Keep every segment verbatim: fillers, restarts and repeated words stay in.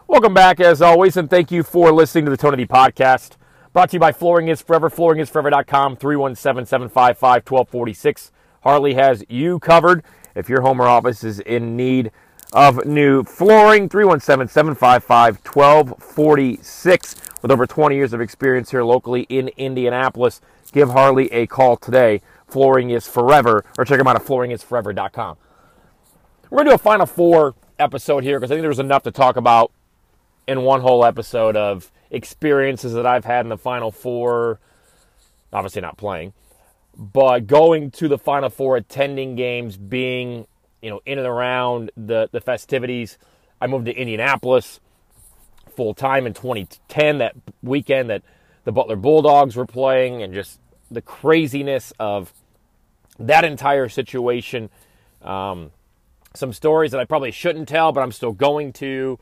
Welcome back, as always, and thank you for listening to the Tony D Podcast. Brought to you by Flooring is Forever, flooring is forever dot com, three one seven, seven five five, one two four six. Harley has you covered. If your home or office is in need of new flooring, three one seven, seven five five, one two four six. With over twenty years of experience here locally in Indianapolis, give Harley a call today. Flooring is Forever, or check them out at flooring is forever dot com. We're going to do a Final Four episode here because I think there's enough to talk about in one whole episode of experiences that I've had in the Final Four, obviously not playing, but going to the Final Four, attending games, being, you know, in and around the, the festivities. I moved to Indianapolis full-time in twenty ten, that weekend that the Butler Bulldogs were playing, and just the craziness of that entire situation. Um, some stories that I probably shouldn't tell, but I'm still going to.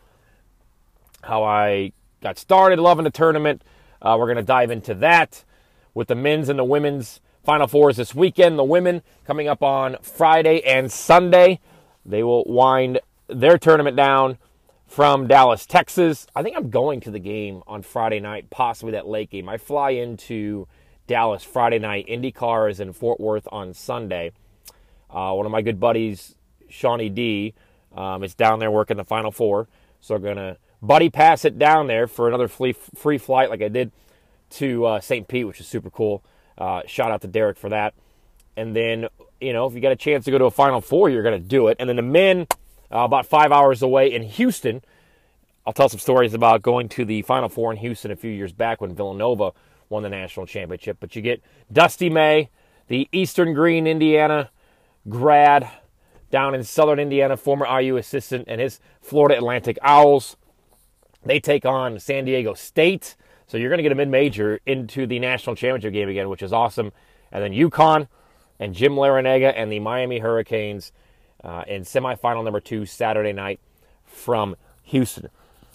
How I got started loving the tournament. Uh, we're going to dive into that with the men's and the women's Final Fours this weekend. The women coming up on Friday and Sunday. They will wind their tournament down from Dallas, Texas. I think I'm going to the game on Friday night, possibly that late game. I fly into Dallas Friday night. IndyCar is in Fort Worth on Sunday. Uh, one of my good buddies, Shawnee D, um, is down there working the Final Four. So we're going to buddy pass it down there for another free, free flight like I did to uh, Saint Pete, which is super cool. Uh, shout out to Derek for that. And then, you know, if you get a chance to go to a Final Four, you're going to do it. And then the men, uh, about five hours away in Houston. I'll tell some stories about going to the Final Four in Houston a few years back when Villanova won the national championship. But you get Dusty May, the Eastern Green, Indiana grad down in Southern Indiana, former I U assistant, and his Florida Atlantic Owls. They take on San Diego State. So you're going to get a mid-major into the national championship game again, which is awesome. And then UConn and Jim Larrañaga and the Miami Hurricanes uh, in semifinal number two Saturday night from Houston.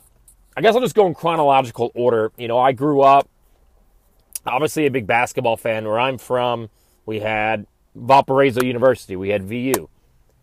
I guess I'll just go in chronological order. You know, I grew up, obviously a big basketball fan. Where I'm from, we had Valparaiso University. We had V U.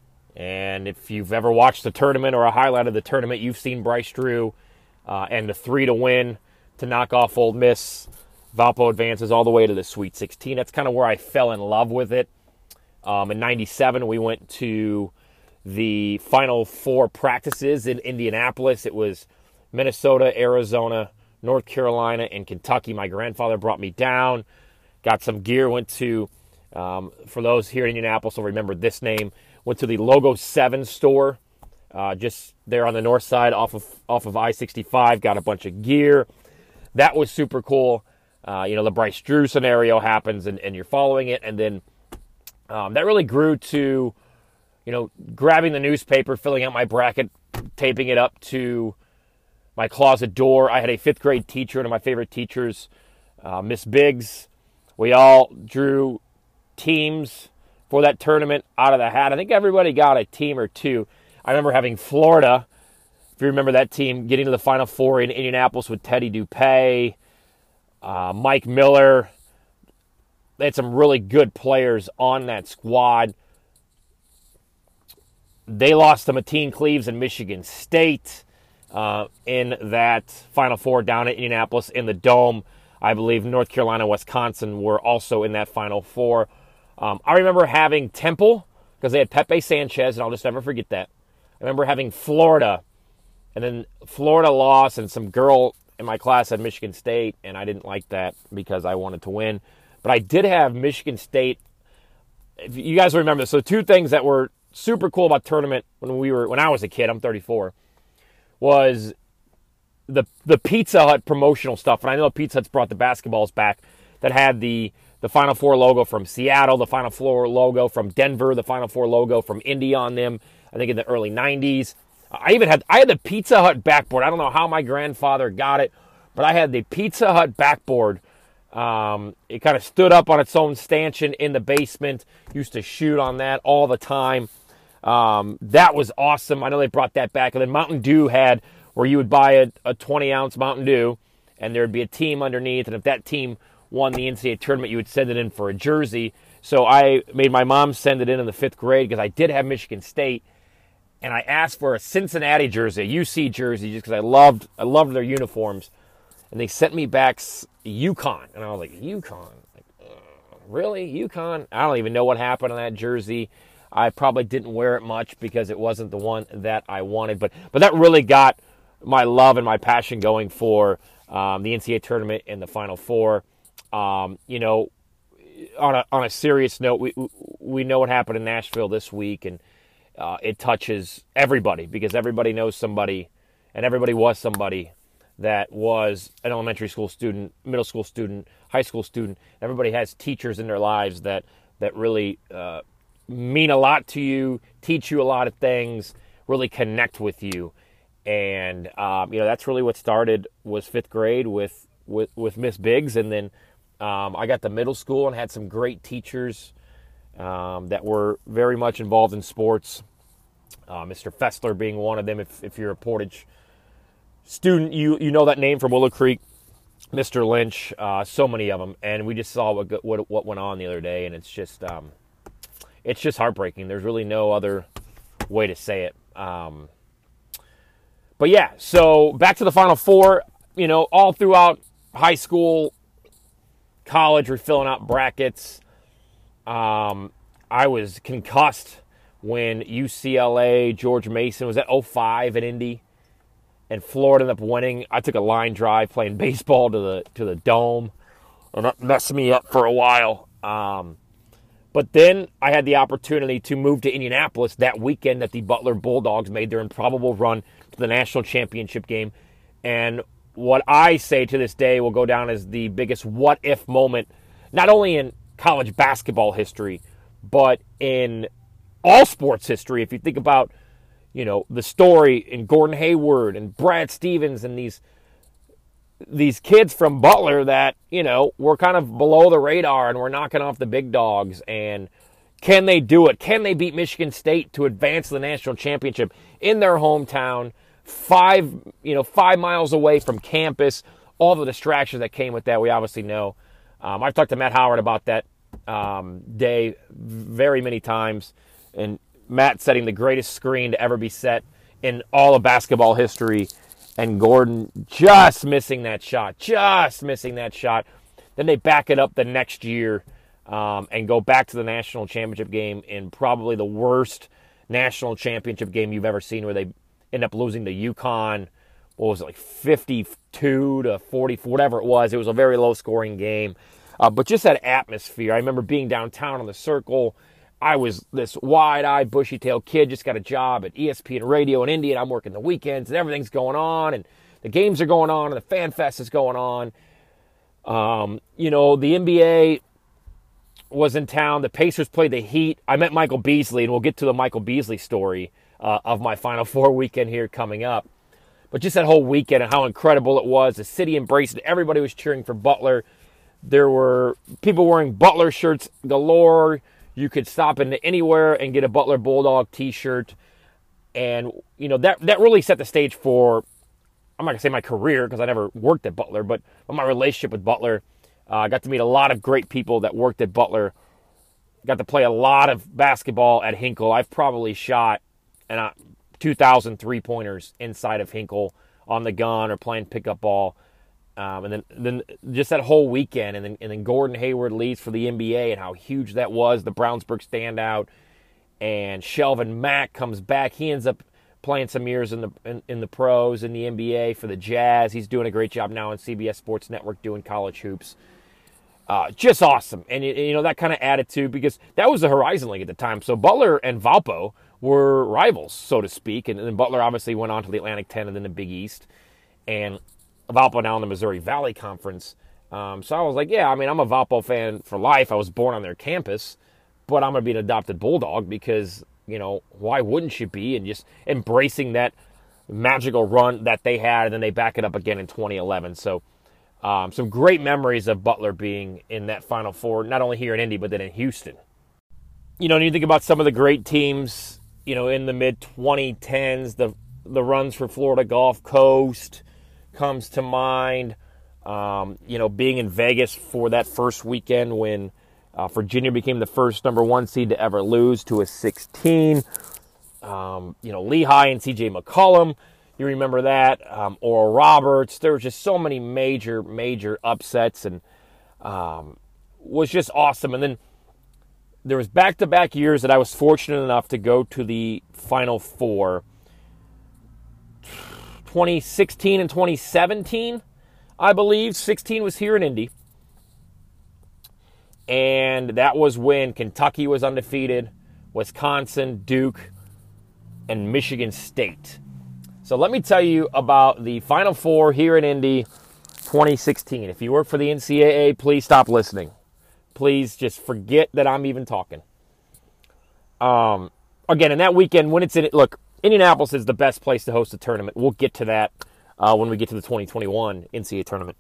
And if you've ever watched the tournament or a highlight of the tournament, you've seen Bryce Drew Uh, and the three to win to knock off Ole Miss. Valpo advances all the way to the Sweet sixteen. That's kind of where I fell in love with it. Um, in ninety-seven, we went to the Final Four practices in Indianapolis. It was Minnesota, Arizona, North Carolina, and Kentucky. My grandfather brought me down, got some gear, went to, um, for those here in Indianapolis will remember this name, went to the Logo seven store. Uh, just there on the north side off of off of I sixty-five, got a bunch of gear. That was super cool. Uh, you know, the Bryce Drew scenario happens, and, and you're following it. And then um, that really grew to, you know, grabbing the newspaper, filling out my bracket, taping it up to my closet door. I had a fifth grade teacher, one of my favorite teachers, uh, Miss Biggs. We all drew teams for that tournament out of the hat. I think everybody got a team or two. I remember having Florida, if you remember that team, getting to the Final Four in Indianapolis with Teddy Dupay, uh, Mike Miller. They had some really good players on that squad. They lost to Mateen Cleaves and Michigan State uh, in that Final Four down at Indianapolis in the Dome. I believe North Carolina and Wisconsin were also in that Final Four. Um, I remember having Temple, because they had Pepe Sanchez, and I'll just never forget that. I remember having Florida, and then Florida lost, and some girl in my class had Michigan State, and I didn't like that because I wanted to win. But I did have Michigan State. If you guys remember this, so two things that were super cool about tournament when we were when I was a kid, I'm thirty-four, was the the Pizza Hut promotional stuff. And I know Pizza Hut's brought the basketballs back that had the the Final Four logo from Seattle, the Final Four logo from Denver, the Final Four logo from Indy on them. I think in the early nineties. I even had I had the Pizza Hut backboard. I don't know how my grandfather got it, but I had the Pizza Hut backboard. Um, it kind of stood up on its own stanchion in the basement. Used to shoot on that all the time. Um, that was awesome. I know they brought that back. And then Mountain Dew had where you would buy a, a twenty-ounce Mountain Dew, and there would be a team underneath. And if that team won the N C double A tournament, you would send it in for a jersey. So I made my mom send it in in the fifth grade because I did have Michigan State. and I asked for a Cincinnati jersey, a U C jersey, just because I loved I loved their uniforms. And they sent me back UConn. And I was like, UConn? Like, uh, really? UConn? I don't even know what happened on that jersey. I probably didn't wear it much because it wasn't the one that I wanted. But but that really got my love and my passion going for um, the N C double A tournament and the Final Four. Um, you know, on a on a serious note, we we know what happened in Nashville this week, and uh, it touches everybody because everybody knows somebody, and everybody was somebody that was an elementary school student, middle school student, high school student. Everybody has teachers in their lives that that really uh, mean a lot to you, teach you a lot of things, really connect with you. And, um, you know, that's really what started was fifth grade with, with, with Miss Biggs. And then um, I got to middle school and had some great teachers um, that were very much involved in sports. Uh, Mister Fessler being one of them, if, if you're a Portage student, you you know that name from Willow Creek. Mister Lynch, uh, so many of them, and we just saw what what what went on the other day, and it's just um, it's just heartbreaking. There's really no other way to say it. Um, but yeah, so back to the Final Four. You know, all throughout high school, college, we're filling out brackets. Um, I was concussed when U C L A, George Mason was at oh five at Indy. And Florida ended up winning. I took a line drive playing baseball to the to the dome, and that messed me up for a while. Um, but then I had the opportunity to move to Indianapolis that weekend that the Butler Bulldogs made their improbable run to the national championship game. And what I say to this day will go down as the biggest what-if moment, not only in college basketball history, but in all sports history. If you think about, you know, the story in Gordon Hayward and Brad Stevens and these these kids from Butler that, you know, were kind of below the radar and were knocking off the big dogs. And can they do it? Can they beat Michigan State to advance to the national championship in their hometown, five, you know, five miles away from campus? All the distractions that came with that, we obviously know. Um, I've talked to Matt Howard about that um, day very many times, and Matt setting the greatest screen to ever be set in all of basketball history, and Gordon just missing that shot, just missing that shot. Then they back it up the next year um, and go back to the national championship game in probably the worst national championship game you've ever seen, where they end up losing to UConn. What was it, like fifty-two to forty-four, whatever it was. It was a very low-scoring game. Uh, but just that atmosphere. I remember being downtown on the Circle. I was this wide-eyed, bushy-tailed kid, just got a job at E S P N Radio in Indy, and I'm working the weekends, and everything's going on, and the games are going on, and the Fan Fest is going on. Um, you know, the N B A was in town. The Pacers played the Heat. I met Michael Beasley, and we'll get to the Michael Beasley story uh, of my Final Four weekend here coming up. But just that whole weekend and how incredible it was. The city embraced it. Everybody was cheering for Butler. There were people wearing Butler shirts galore. You could stop into anywhere and get a Butler Bulldog t-shirt. And, you know, that that really set the stage for, I'm not going to say my career because I never worked at Butler, but my relationship with Butler. Uh, I got to meet a lot of great people that worked at Butler. Got to play a lot of basketball at Hinkle. I've probably shot uh, two thousand three-pointers inside of Hinkle on the gun or playing pickup ball. Um, and then, then just that whole weekend, and then, and then Gordon Hayward leaves for the N B A and how huge that was, the Brownsburg standout. And Shelvin Mack comes back. He ends up playing some years in the in, in the pros in the N B A for the Jazz. He's doing a great job now on C B S Sports Network doing college hoops. Uh, just awesome. And, you know, that kind of attitude, because that was the Horizon League at the time. So Butler and Valpo were rivals, so to speak. And then Butler obviously went on to the Atlantic ten and then the Big East. And Valpo now in the Missouri Valley Conference. Um, so I was like, yeah, I mean, I'm a Valpo fan for life. I was born on their campus, but I'm going to be an adopted Bulldog because, you know, why wouldn't you be? And just embracing that magical run that they had, and then they back it up again in twenty eleven. So um, some great memories of Butler being in that Final Four, not only here in Indy, but then in Houston. You know, when you think about some of the great teams, you know, in the mid twenty tens, the the runs for Florida Gulf Coast comes to mind. Um, you know, being in Vegas for that first weekend when uh, Virginia became the first number one seed to ever lose to a sixteen. Um, you know, Lehigh and C J McCollum. You remember that. Um, Oral Roberts. There were just so many major, major upsets, and um, was just awesome. And then there was back-to-back years that I was fortunate enough to go to the Final Four. twenty sixteen and twenty seventeen, I believe. sixteen was here in Indy. And that was when Kentucky was undefeated, Wisconsin, Duke, and Michigan State. So let me tell you about the Final Four here in Indy twenty sixteen. If you work for the N C double A, please stop listening. Please just forget that I'm even talking. Um, again, in that weekend, when it's in it, look, Indianapolis is the best place to host a tournament. We'll get to that uh, when we get to the twenty twenty-one N C double A tournament.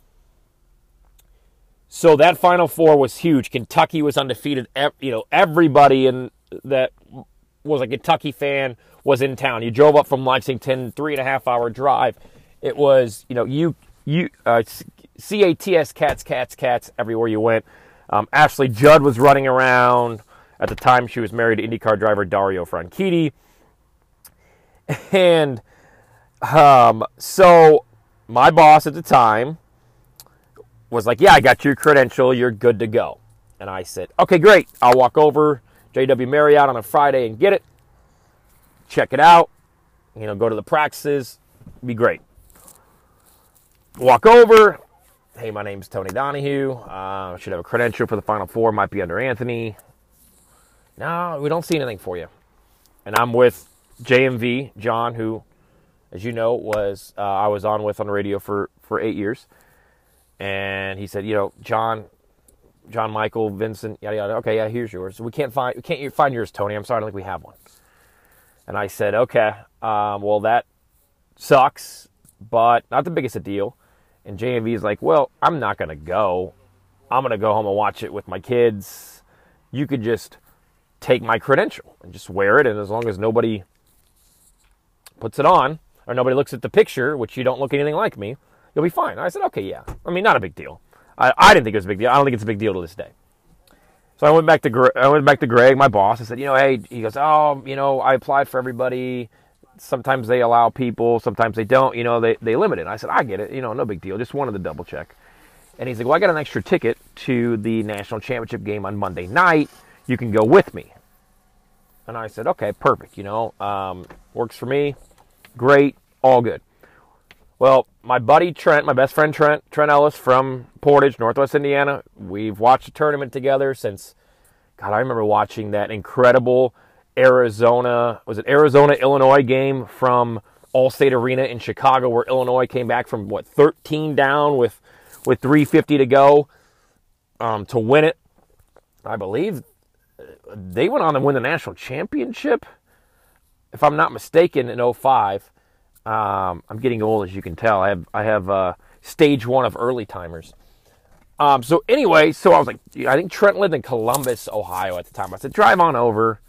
So that Final Four was huge. Kentucky was undefeated. You know, everybody in that was a Kentucky fan was in town. You drove up from Lexington, three and a half hour drive. It was, you know, you you uh, C A T S cats, cats, cats everywhere you went. Um, Ashley Judd was running around. At the time, she was married to IndyCar driver Dario Franchitti. And um, so my boss at the time was like, yeah, I got your credential. You're good to go. And I said, okay, great. I'll walk over J W Marriott on a Friday and get it. Check it out. You know, go to the practices. Be great. Walk over. Hey, my name's Tony Donahue. I uh, should have a credential for the Final Four. Might be under Anthony. No, we don't see anything for you. And I'm with J M V, John, who, as you know, was uh, I was on with on the radio for, for eight years. And he said, you know, John, John Michael, Vincent, yada, yada. Okay, yeah, here's yours. We can't find, we can't find yours, Tony. I'm sorry, I don't think we have one. And I said, okay, um, well, that sucks, but not the biggest a deal. And J M V is like, well, I'm not going to go. I'm going to go home and watch it with my kids. You could just take my credential and just wear it, and as long as nobody puts it on or nobody looks at the picture, which you don't look anything like me, you'll be fine. I said, okay, yeah. I mean, not a big deal. I, I didn't think it was a big deal. I don't think it's a big deal to this day. So I went back to Gre- I went back to Greg, my boss. I said, you know, hey, he goes, oh, you know, I applied for everybody. Sometimes they allow people, sometimes they don't. You know, they they limit it. I said, I get it. You know, no big deal. Just wanted to double check. And he's like, well, I got an extra ticket to the national championship game on Monday night. You can go with me. And I said, okay, perfect. You know, um, works for me. Great, all good. Well, my buddy Trent, my best friend Trent, Trent Ellis from Portage, Northwest Indiana, we've watched the tournament together since, God, I remember watching that incredible Arizona, was it Arizona-Illinois game from Allstate Arena in Chicago where Illinois came back from, what, thirteen down with, with three fifty to go um, to win it. I believe they went on to win the national championship, if I'm not mistaken, in oh five. Um, I'm getting old, as you can tell. I have I have uh, stage one of early timers. Um, so anyway, so I was like, I think Trent lived in Columbus, Ohio at the time. I said, drive on over.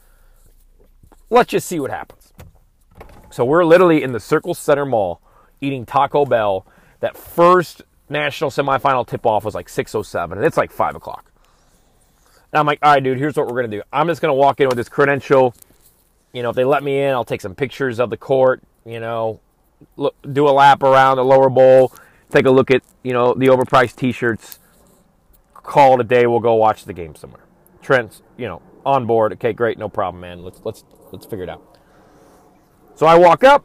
Let's just see what happens. So we're literally in the Circle Center Mall eating Taco Bell. That first national semifinal tip-off was like six oh seven, and it's like five o'clock. And I'm like, all right, dude, here's what we're going to do. I'm just going to walk in with this credential. You know, if they let me in, I'll take some pictures of the court. You know, look, do a lap around the lower bowl, take a look at, you know, the overpriced T-shirts, call it a day, we'll go watch the game somewhere. Trent's, you know, on board. Okay, great, no problem, man. Let's let's let's figure it out. So I walk up.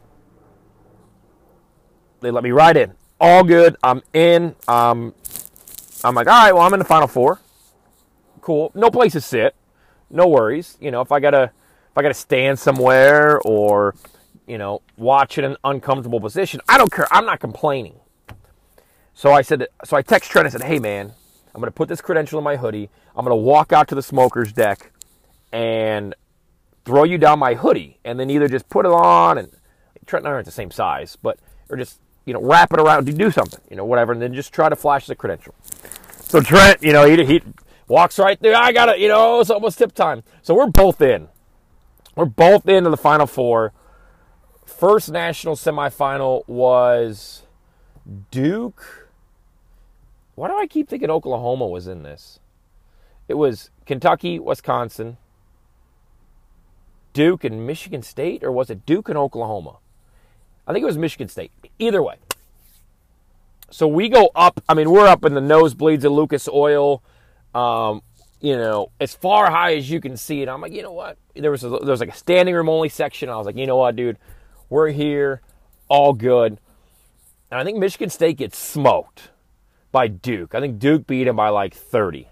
They let me right in. All good. I'm in. Um, I'm like, all right, well, I'm in the Final Four. Cool. No place to sit. No worries. You know, if I gotta if I gotta stand somewhere or, you know, watch in an uncomfortable position, I don't care. I'm not complaining. So I said, so I text Trent. I said, hey, man, I'm going to put this credential in my hoodie. I'm going to walk out to the smoker's deck and throw you down my hoodie, and then either just put it on, and Trent and I aren't the same size, but, or just, you know, wrap it around, do something, you know, whatever, and then just try to flash the credential. So Trent, you know, he, he walks right there. I got it, you know, it's almost tip time. So we're both in. We're both into the Final Four. First national semifinal was Duke. Why do I keep thinking Oklahoma was in this? It was Kentucky, Wisconsin, Duke and Michigan State, or was it Duke and Oklahoma? I think it was Michigan State. Either way. So we go up. I mean, we're up in the nosebleeds of Lucas Oil, um, you know, as far high as you can see it. I'm like, you know what? There was a, there was like a standing room only section. I was like, you know what, dude? We're here, all good. And I think Michigan State gets smoked by Duke. I think Duke beat them by like thirty.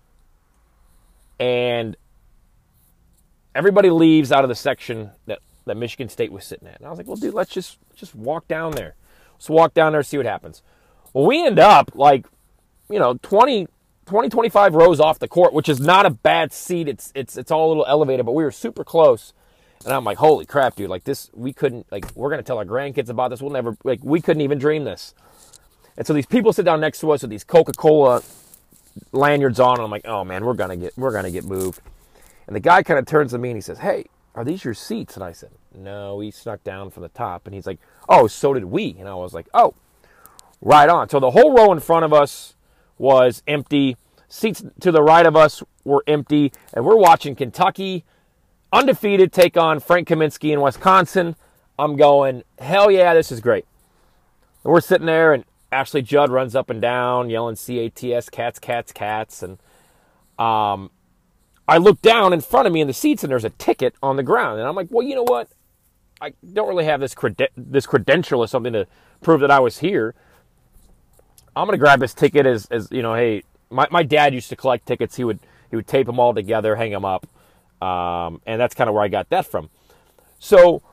And everybody leaves out of the section that, that Michigan State was sitting at. And I was like, well, dude, let's just just walk down there. Let's walk down there, see what happens. Well, we end up like, you know, twenty, twenty, twenty-five rows off the court, which is not a bad seat. It's it's it's all a little elevated, but we were super close. And I'm like, holy crap, dude, like this, we couldn't, like, we're going to tell our grandkids about this. We'll never, like, we couldn't even dream this. And so these people sit down next to us with these Coca-Cola lanyards on, and I'm like, oh man, we're going to get, we're going to get moved. And the guy kind of turns to me and he says, hey, are these your seats? And I said, no, we snuck down from the top. And he's like, oh, so did we. And I was like, oh, right on. So the whole row in front of us was empty. Seats to the right of us were empty. And we're watching Kentucky, undefeated, take on Frank Kaminsky in Wisconsin. I'm going, hell yeah, this is great. And we're sitting there, and Ashley Judd runs up and down, yelling C A T S, cats, cats, cats. And um, I look down in front of me in the seats, and there's a ticket on the ground. And I'm like, well, you know what? I don't really have this creden- this credential or something to prove that I was here. I'm going to grab this ticket as, as you know, hey, my, my dad used to collect tickets. He would he would tape them all together, hang them up. Um, and that's kind of where I got that from. So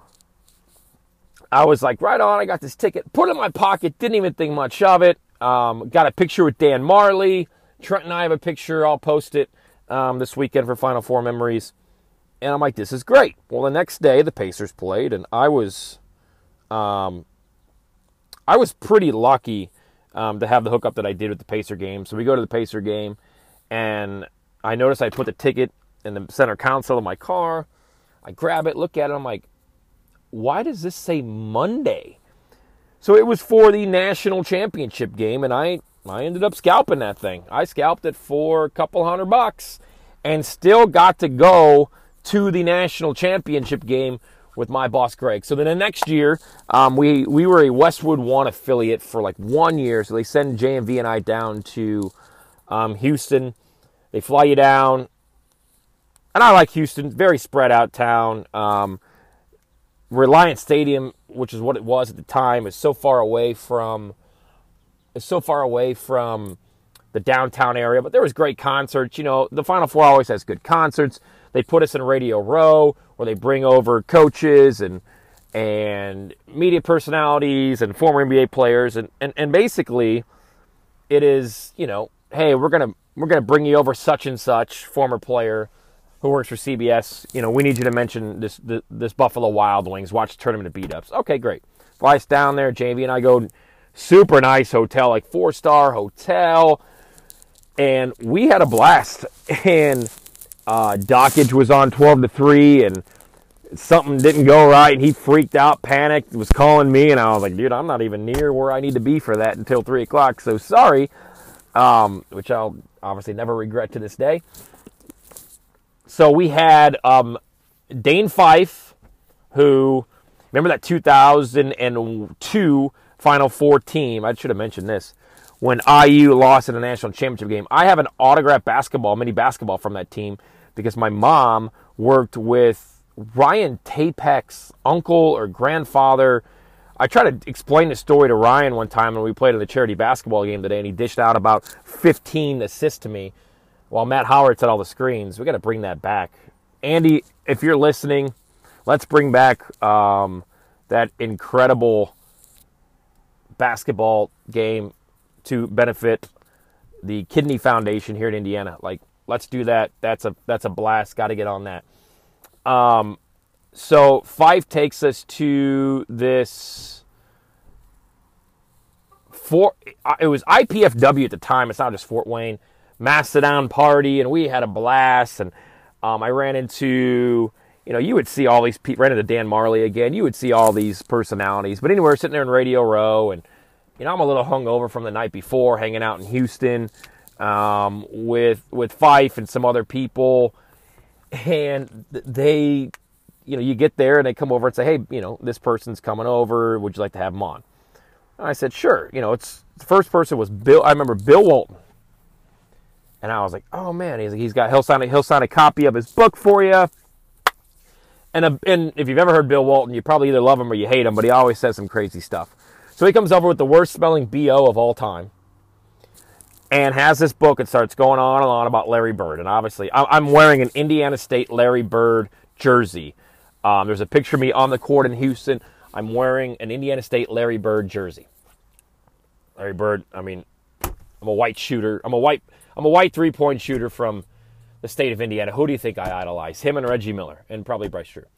I was like, right on, I got this ticket. Put it in my pocket, didn't even think much of it. Um, got a picture with Dan Marley. Trent and I have a picture. I'll post it um, this weekend for Final Four Memories. And I'm like, this is great. Well, the next day, the Pacers played, and I was um, I was pretty lucky um, to have the hookup that I did with the Pacer game. So we go to the Pacer game, and I noticed I put the ticket in the center console of my car. I grab it, look at it, I'm like, why does this say Monday? So it was for the national championship game, and I, I ended up scalping that thing. I scalped it for a couple hundred bucks and still got to go to the national championship game with my boss, Greg. So then the next year, um, we, we were a Westwood One affiliate for like one year, so they send J M V and I down to um, Houston. They fly you down. And I like Houston, very spread out town. Um, Reliant Stadium, which is what it was at the time, is so far away from is so far away from the downtown area. But there was great concerts. You know, the Final Four always has good concerts. They put us in Radio Row, where they bring over coaches and and media personalities and former N B A players, and, and, and basically it is, you know, hey, we're gonna we're gonna bring you over such and such former player who works for C B S, you know, we need you to mention this this, this Buffalo Wild Wings, watch the tournament of beat-ups. Okay, great. Fly us down there, J V and I go, super nice hotel, like four-star hotel, and we had a blast. And uh, Dockage was on twelve to three, and something didn't go right, and he freaked out, panicked, was calling me, and I was like, dude, I'm not even near where I need to be for that until three o'clock, so sorry, um, which I'll obviously never regret to this day. So we had um, Dane Fife, who, remember that two thousand two Final Four team? I should have mentioned this. When I U lost in the national championship game, I have an autographed basketball, mini basketball from that team, because my mom worked with Ryan Tapek's uncle or grandfather. I tried to explain the story to Ryan one time when we played in the charity basketball game today, and he dished out about fifteen assists to me, while Matt Howard set all the screens. We got to bring that back. Andy, if you're listening, let's bring back um, that incredible basketball game to benefit the Kidney Foundation here in Indiana. Like, let's do that. That's a that's a blast. Got to get on that. Um, so Fife takes us to this. For it was I P F W at the time. It's not just Fort Wayne. Mastodon party, and we had a blast. And um, I ran into, you know, you would see all these people. Ran into Dan Marley again. You would see all these personalities. But anyway, we're sitting there in Radio Row, and you know, I'm a little hungover from the night before, hanging out in Houston um, with with Fife and some other people, and they, you know, you get there and they come over and say, hey, you know, this person's coming over. Would you like to have them on? And I said, sure. You know, it's the first person was Bill. I remember Bill Walton. And I was like, oh, man, he's, he's got, he'll sign, a, he'll sign a copy of his book for you. And, a, and if you've ever heard Bill Walton, you probably either love him or you hate him, but he always says some crazy stuff. So he comes over with the worst spelling B O of all time and has this book and starts going on and on about Larry Bird. And obviously, I'm wearing an Indiana State Larry Bird jersey. Um, there's a picture of me on the court in Houston. I'm wearing an Indiana State Larry Bird jersey. Larry Bird, I mean, I'm a white shooter. I'm a white... I'm a white three-point shooter from the state of Indiana. Who do you think I idolize? Him and Reggie Miller, and probably Bryce Drew.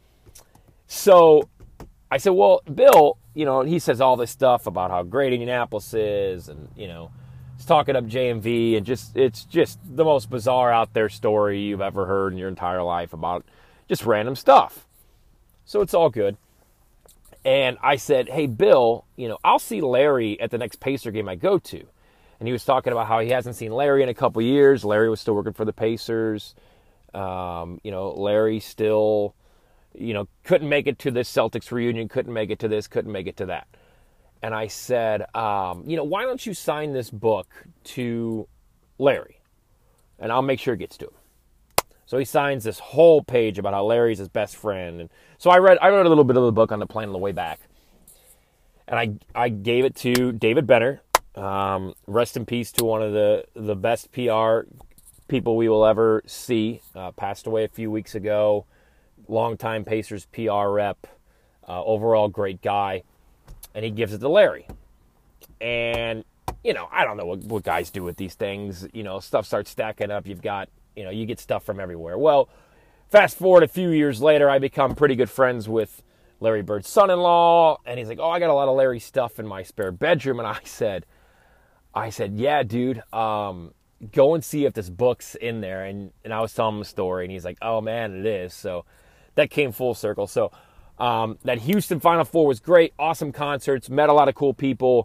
So I said, well, Bill, you know, he says all this stuff about how great Indianapolis is, and, you know, he's talking up J M V, and just it's just the most bizarre out there story you've ever heard in your entire life about just random stuff. So it's all good. And I said, hey, Bill, you know, I'll see Larry at the next Pacer game I go to. And he was talking about how he hasn't seen Larry in a couple years. Larry was still working for the Pacers. Um, you know, Larry still, you know, couldn't make it to this Celtics reunion, couldn't make it to this, couldn't make it to that. And I said, um, you know, why don't you sign this book to Larry? And I'll make sure it gets to him. So he signs this whole page about how Larry's his best friend. And so I read I read a little bit of the book on the plane on the way back. And I I gave it to David Benner. Um, rest in peace to one of the, the best P R people we will ever see. Uh, passed away a few weeks ago. Longtime Pacers P R rep. Uh, overall great guy. And he gives it to Larry. And, you know, I don't know what, what guys do with these things. You know, stuff starts stacking up. You've got, you know, you get stuff from everywhere. Well, fast forward a few years later, I become pretty good friends with Larry Bird's son-in-law. And he's like, oh, I got a lot of Larry stuff in my spare bedroom. And I said... I said, yeah, dude, um, go and see if this book's in there. And, and I was telling him the story, and he's like, oh, man, it is. So that came full circle. So um, that Houston Final Four was great. Awesome concerts. Met a lot of cool people.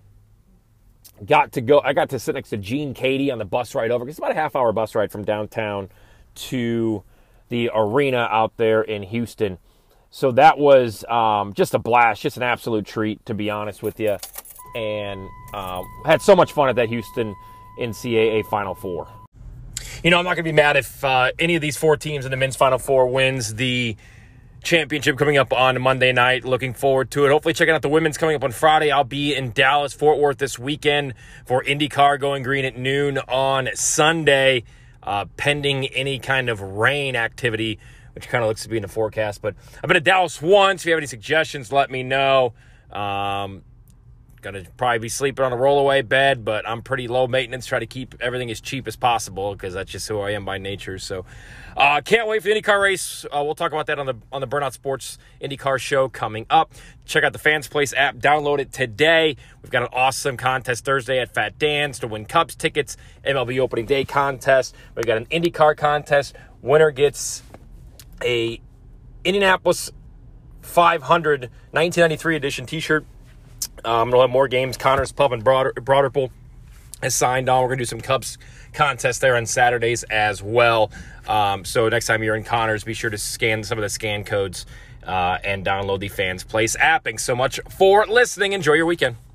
Got to go. I got to sit next to Gene Katie on the bus ride over. It's about a half-hour bus ride from downtown to the arena out there in Houston. So that was um, just a blast, just an absolute treat, to be honest with you. And uh, had so much fun at that Houston N C double A Final Four. You know, I'm not going to be mad if uh, any of these four teams in the men's Final Four wins the championship coming up on Monday night. Looking forward to it. Hopefully checking out the women's coming up on Friday. I'll be in Dallas, Fort Worth this weekend for IndyCar Going Green at noon on Sunday, uh, pending any kind of rain activity, which kind of looks to be in the forecast. But I've been to Dallas once. If you have any suggestions, let me know. Um, Gonna probably be sleeping on a rollaway bed, but I'm pretty low maintenance. Try to keep everything as cheap as possible because that's just who I am by nature. So, uh, can't wait for the IndyCar race. Uh, we'll talk about that on the on the Burnout Sports IndyCar show coming up. Check out the Fans Place app. Download it today. We've got an awesome contest Thursday at Fat Dan's to win Cubs tickets. M L B Opening Day contest. We've got an IndyCar contest. Winner gets a Indianapolis five hundred nineteen ninety-three edition T-shirt. Um, we'll have more games. Connors Pub and Broader, Broderpool has signed on. We're going to do some Cubs contests there on Saturdays as well. Um, so next time you're in Connors, be sure to scan some of the scan codes uh, and download the Fans Place app. Thanks so much for listening. Enjoy your weekend.